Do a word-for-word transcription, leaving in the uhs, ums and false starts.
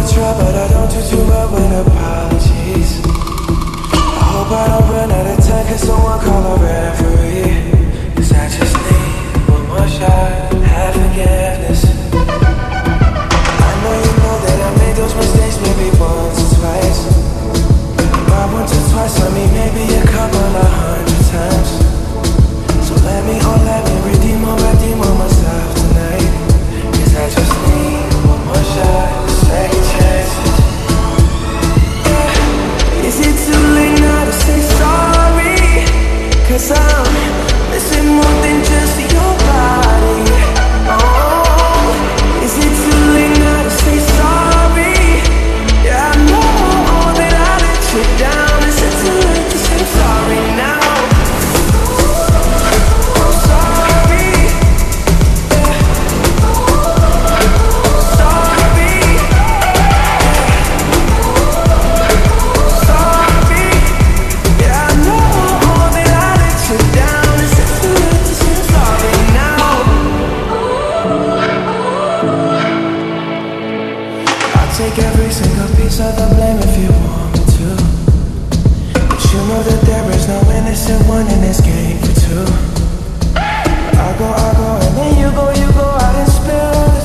try, but I don't do too well with apologies. I hope I don't run out of time, can someone call a referee? Cause I just need one more shot, have forgiveness. I know you know that I made those mistakes maybe once or twice. Not once or twice, I mean maybe a couple of hundred times. So let me, oh let me redeem or redeem on myself tonight. Cause I just need one more shot, second chances. Yeah. Is it too late now to say sorry? Cause I'm missing more than just your body. Oh, is it too late now to say sorry? Yeah, I know that I let you down. Is it too late to say sorry now? Take every single piece of the blame if you want me to. But you know that there is no innocent one in this game for two. I go, I go, and then you go, you go out and spill